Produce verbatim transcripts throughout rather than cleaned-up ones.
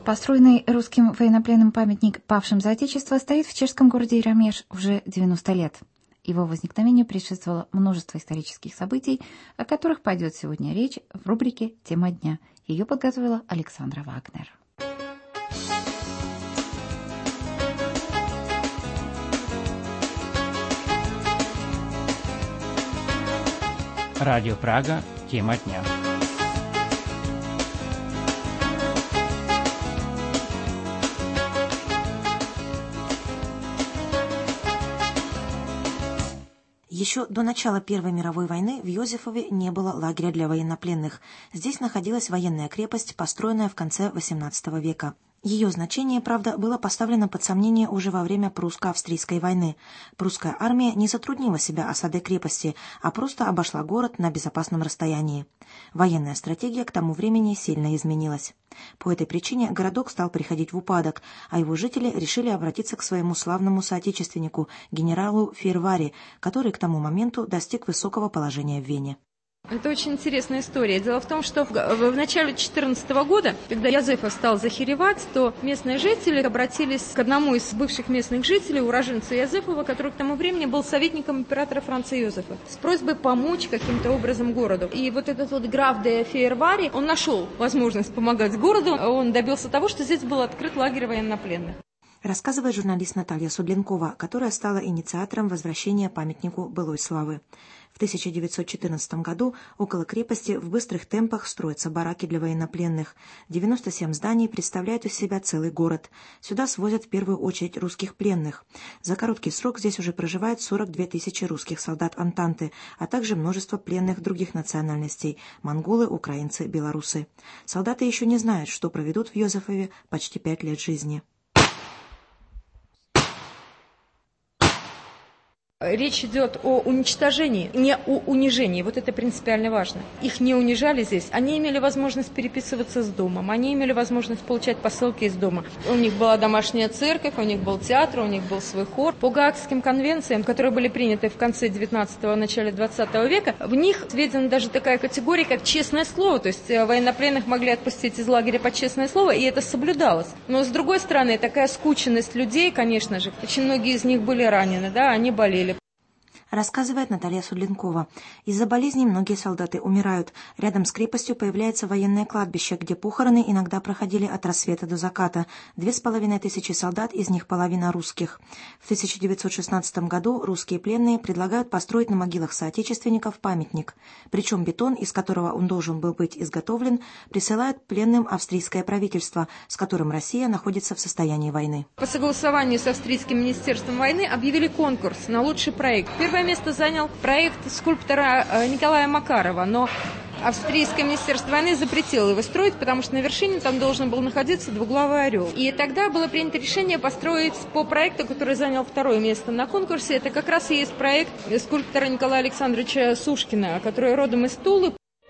Построенный русским военнопленным памятник павшим за Отечество стоит в чешском городе Яромеш уже девяносто лет. Его возникновению предшествовало множество исторических событий, о которых пойдет сегодня речь в рубрике «Тема дня». Ее подготовила Александра Вагнер. Радио Прага. Тема дня. Еще до начала Первой мировой войны в Йозефове не было лагеря для военнопленных. Здесь находилась военная крепость, построенная в конце восемнадцатого века. Ее значение, правда, было поставлено под сомнение уже во время прусско-австрийской войны. Прусская армия не затруднила себя осадой крепости, а просто обошла город на безопасном расстоянии. Военная стратегия к тому времени сильно изменилась. По этой причине городок стал приходить в упадок, а его жители решили обратиться к своему славному соотечественнику, генералу Фейервари, который к тому моменту достиг высокого положения в Вене. Это очень интересная история. Дело в том, что в, в начале две тысячи четырнадцатого года, когда Йозефов стал захеревать, то местные жители обратились к одному из бывших местных жителей, уроженца Йозефова, который к тому времени был советником императора Франца Йозефа, с просьбой помочь каким-то образом городу. И вот этот вот граф де Фейервари, он нашел возможность помогать городу, он добился того, что здесь был открыт лагерь военнопленных. Рассказывает журналист Наталья Судленкова, которая стала инициатором возвращения памятнику былой славы. В тысяча девятьсот четырнадцатом году около крепости в быстрых темпах строятся бараки для военнопленных. девяносто семь зданий представляют из себя целый город. Сюда свозят в первую очередь русских пленных. За короткий срок здесь уже проживает сорок две тысячи русских солдат Антанты, а также множество пленных других национальностей – монголы, украинцы, белорусы. Солдаты еще не знают, что проведут в Йозефове почти пять лет жизни. Речь идет о уничтожении, не о унижении. Вот это принципиально важно. Их не унижали здесь. Они имели возможность переписываться с домом. Они имели возможность получать посылки из дома. У них была домашняя церковь, у них был театр, у них был свой хор. По Гаагским конвенциям, которые были приняты в конце девятнадцатого, начале двадцатого века, в них введена даже такая категория, как честное слово. То есть военнопленных могли отпустить из лагеря под честное слово, и это соблюдалось. Но с другой стороны, такая скученность людей, конечно же, очень многие из них были ранены, да, они болели. Рассказывает Наталья Судленкова. Из-за болезней многие солдаты умирают. Рядом с крепостью появляется военное кладбище, где похороны иногда проходили от рассвета до заката. Две с половиной тысячи солдат, из них половина русских. В тысяча девятьсот шестнадцатом году русские пленные предлагают построить на могилах соотечественников памятник. Причем бетон, из которого он должен был быть изготовлен, присылает пленным австрийское правительство, с которым Россия находится в состоянии войны. По согласованию с австрийским министерством войны объявили конкурс на лучший проект. Первое место занял проект скульптора Николая Макарова, но австрийское министерство войны запретило его строить, потому что на вершине там должен был находиться двуглавый орел. И тогда было принято решение построить по проекту, который занял второе место на конкурсе. Это как раз и есть проект скульптора Николая Александровича Сушкина, который родом из Тулы.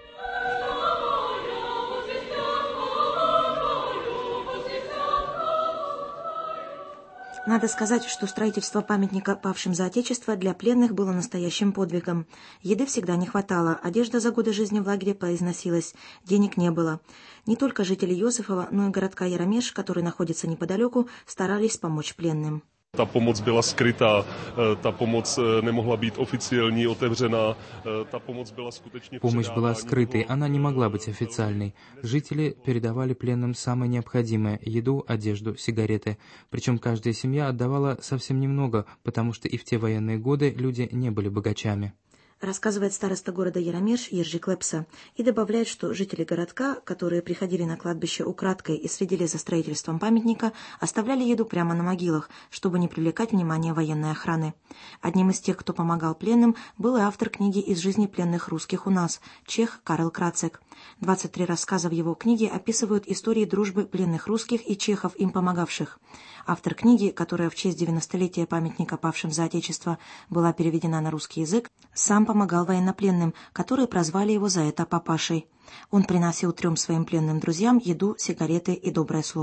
Надо сказать, что строительство памятника павшим за Отечество для пленных было настоящим подвигом. Еды всегда не хватало, одежда за годы жизни в лагере поизносилась, денег не было. Не только жители Йозефова, но и городка Яромеш, который находится неподалеку, старались помочь пленным. Ta pomoc byla skrytá, ta pomoc nemohla být oficiální, otevřená, ta pomoc была skutečně Помощь была скрытой, она не могла быть официальной. Жители передавали пленным самое необходимое – еду, одежду, сигареты. Причем каждая семья отдавала совсем немного, потому что и в те военные годы люди не были богачами. Рассказывает староста города Яромеш Ержи Клепса и добавляет, что жители городка, которые приходили на кладбище украдкой и следили за строительством памятника, оставляли еду прямо на могилах, чтобы не привлекать внимание военной охраны. Одним из тех, кто помогал пленным, был и автор книги «Из жизни пленных русских у нас» чех Карл Крацек. двадцать три рассказа в его книге описывают истории дружбы пленных русских и чехов, им помогавших. Автор книги, которая в честь девяностолетия памятника павшим за Отечество была переведена на русский язык, сам помогал военнопленным, которые прозвали его за это папашей. Он приносил трем своим пленным друзьям еду, сигареты и доброе слово.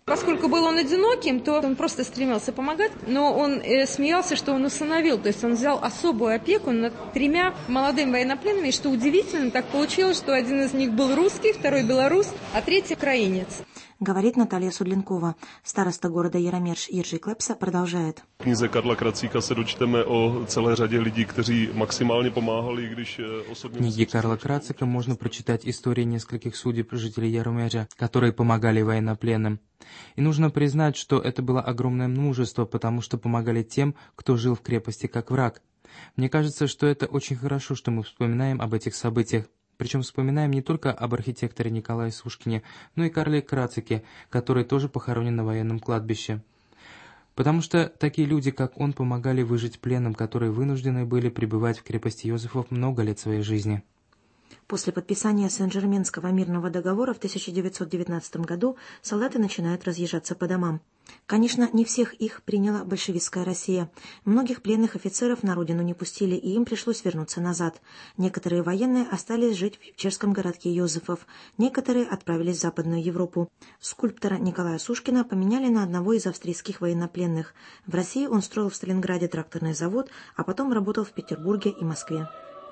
Поскольку был он одиноким, то он просто стремился помогать, но он э, смеялся, что он усыновил, то есть он взял особую опеку над тремя молодыми военнопленными, и что удивительно, так получилось, что один из них был русский, второй белорус, а третий украинец. Говорит Наталья Судленкова. Староста города Яромерш Jiří Klepsa продолжает. V knize Karla Kracíka se dočteme o celé řadě lidí, kteří maximálně pomáhali, když osobně... В книге Карла Крацика можно прочитать истории нескольких судеб жителей Яромежа, которые помогали военнопленным. И нужно признать, что это было огромное мужество, потому что помогали тем, кто жил в крепости как враг. Мне кажется, что это очень хорошо, что мы вспоминаем об этих событиях. Причем вспоминаем не только об архитекторе Николае Сушкине, но и Карле Крацике, который тоже похоронен на военном кладбище. Потому что такие люди, как он, помогали выжить пленным, которые вынуждены были пребывать в крепости Йозефов много лет своей жизни. После подписания Сен-Жерменского мирного договора в тысяча девятьсот девятнадцатом году солдаты начинают разъезжаться по домам. Конечно, не всех их приняла большевистская Россия. Многих пленных офицеров на родину не пустили, и им пришлось вернуться назад. Некоторые военные остались жить в чешском городке Йозефов, некоторые отправились в Западную Европу. Скульптора Николая Сушкина поменяли на одного из австрийских военнопленных. В России он строил в Сталинграде тракторный завод, а потом работал в Петербурге и Москве.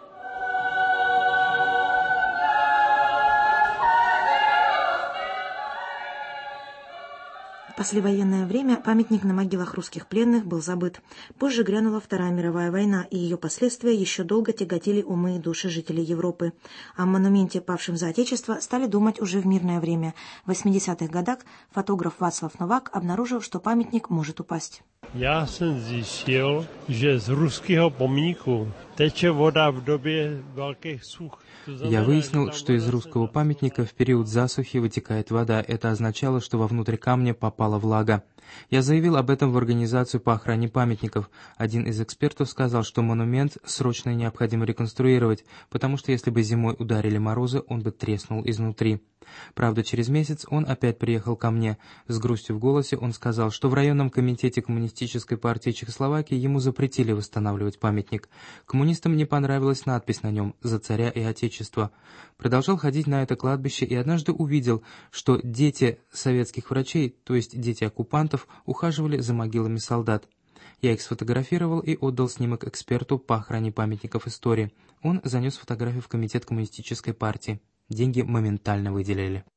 В послевоенное время памятник на могилах русских пленных был забыт. Позже грянула Вторая мировая война, и ее последствия еще долго тяготили умы и души жителей Европы. О монументе павшим за Отечество стали думать уже в мирное время. В восьмидесятых годах фотограф Václav Novák обнаружил, что памятник может упасть. Já jsem zjistil, že z ruského pomníku teče voda v době velkých such. Я выяснил, что из русского памятника в период засухи вытекает вода. Это означало, что вовнутрь камня попала влага. Я заявил об этом в Организацию по охране памятников. Один из экспертов сказал, что монумент срочно необходимо реконструировать, потому что если бы зимой ударили морозы, он бы треснул изнутри. Правда, через месяц он опять приехал ко мне. С грустью в голосе он сказал, что в районном комитете Коммунистической партии Чехословакии ему запретили восстанавливать памятник. Коммунистам не понравилась надпись на нем «За царя и отечество». Продолжал ходить на это кладбище и однажды увидел, что дети советских врачей, то есть дети оккупантов, ухаживали за могилами солдат. Я их сфотографировал и отдал снимок эксперту по охране памятников истории. Он занес фотографию в комитет Коммунистической партии. Деньги моментально выделили.